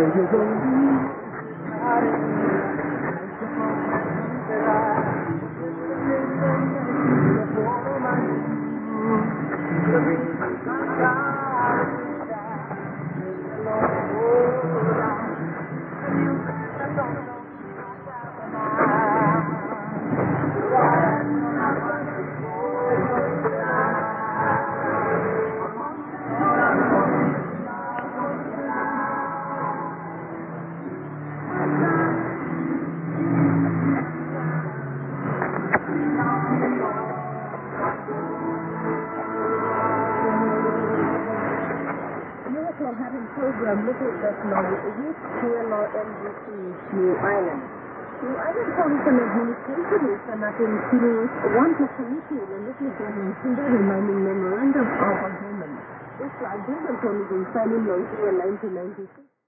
Program looking at now is KLR NBC New Island. New Island Council Administration is Sanatin Kiros want to committee the little government reminding memorandum of agreement. This agreement was signed in 1996.